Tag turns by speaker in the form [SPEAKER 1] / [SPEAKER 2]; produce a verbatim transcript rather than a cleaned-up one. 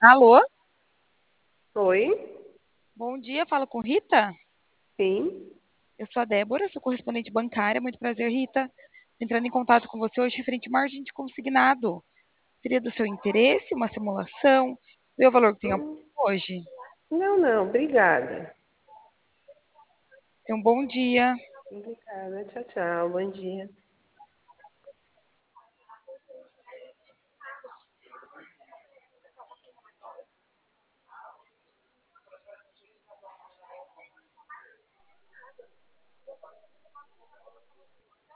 [SPEAKER 1] Alô?
[SPEAKER 2] Oi,
[SPEAKER 1] Bom dia, falo com Rita?
[SPEAKER 2] sim.
[SPEAKER 1] Eu sou a Débora, sou correspondente bancária. Muito prazer, Rita. Entrando em contato com você hoje referente à margem de consignado. Seria do seu interesse uma simulação? Ver o valor que tem ao
[SPEAKER 2] Hum,
[SPEAKER 1] hoje?
[SPEAKER 2] Não, não, obrigada.
[SPEAKER 1] Então, bom dia.
[SPEAKER 2] Obrigada, tchau, tchau, bom dia.